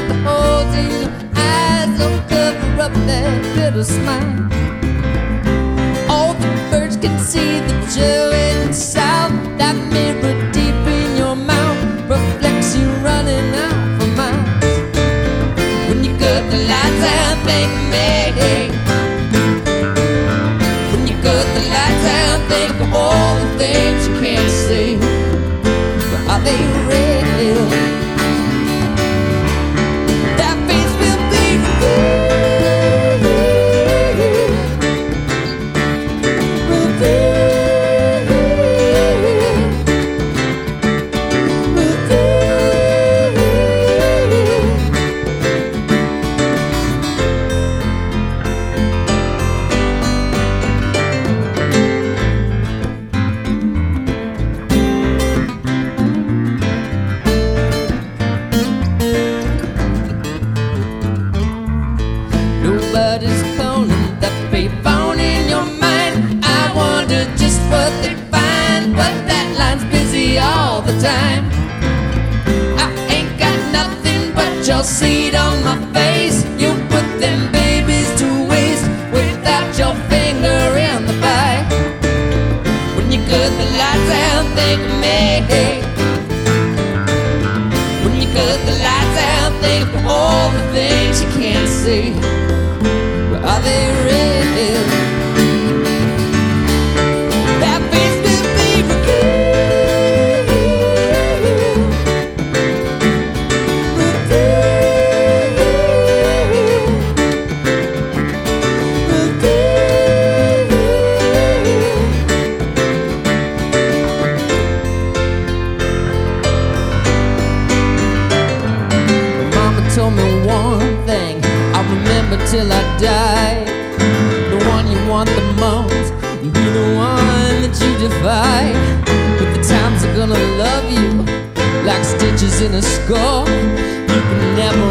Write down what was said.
the holes in your eyes don't cover up that bitter smile. All the birds can see that you're in south. That mirror deep in your mouth reflects you running out for miles. When you cut the lights out, think of me. When you cut the lights out, think of all the things you can't see. But are they real? That face will be Nobody's cloning that payphone in your mind. I wonder just what they find, but that line's busy all the time. I ain't got nothing but your seed on my face. You put them babies to waste without your finger in the pie. When you cut the lights out, think of me. When you cut the lights out, think of all the things you can't see. Are they real? That face will be Mama told me one thing I remember till I die. The one you want the most, be the one that you defy. But the times are gonna love you like stitches in a skull. You can never